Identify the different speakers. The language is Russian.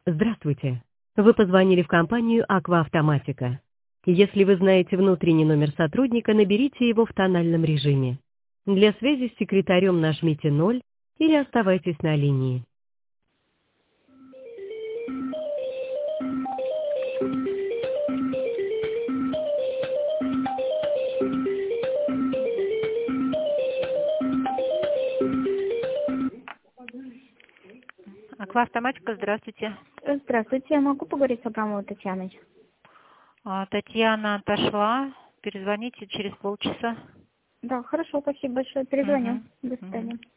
Speaker 1: Здравствуйте. Вы позвонили в компанию «Акваавтоматика». Если вы знаете внутренний номер сотрудника, наберите его в тональном режиме. Для связи с секретарем нажмите 0 или оставайтесь на линии.
Speaker 2: Акваавтоматика, здравствуйте.
Speaker 3: Здравствуйте, я могу поговорить с Абрамовой Татьяной?
Speaker 2: Татьяна отошла. Перезвоните через полчаса.
Speaker 3: Да, хорошо, спасибо большое. Перезвоню.
Speaker 2: Мгм.
Speaker 3: До
Speaker 2: Мгм.
Speaker 3: свидания.